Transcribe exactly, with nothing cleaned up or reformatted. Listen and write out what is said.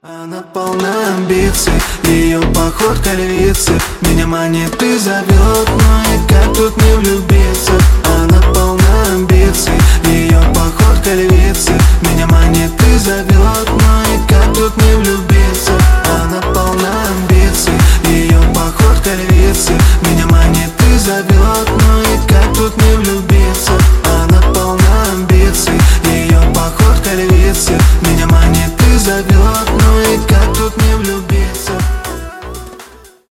Она полна амбиций, ее походка львицы меня манит и зовет, но и как тут не влюбиться?